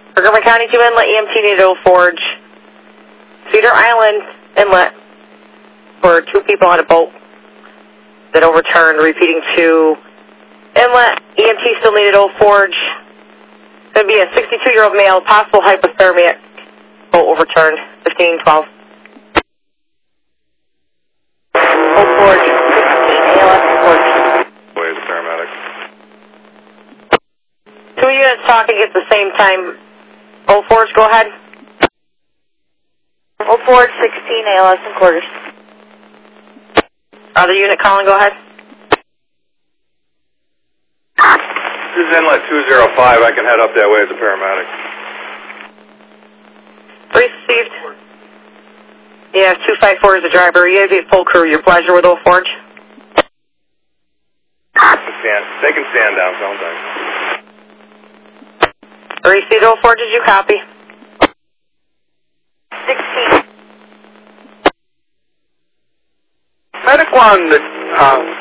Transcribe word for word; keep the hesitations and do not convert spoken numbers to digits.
Montgomery County two Inlet, E M T needed Old Forge. Cedar Island Inlet for two people on a boat that overturned, repeating to Inlet, E M T still needed Old Forge. Going to be a sixty-two-year-old male, possible hypothermia, boat overturned, fifteen twelve. Old Forge, sixteen A L S Forge. Wait, the paramedic. Two units talking at the same time. Old Forge, go ahead. Old Forge, sixteen A L S and quarters. Other unit calling, go ahead. This is Inlet two oh five. I can head up that way as a paramedic. Received. Yeah, two five four is the driver. You have a full crew. Your pleasure with Old Forge. Stand. They can stand down, sounds like. Received, Old Forge. Did you copy? sixteen. Medic one, uh,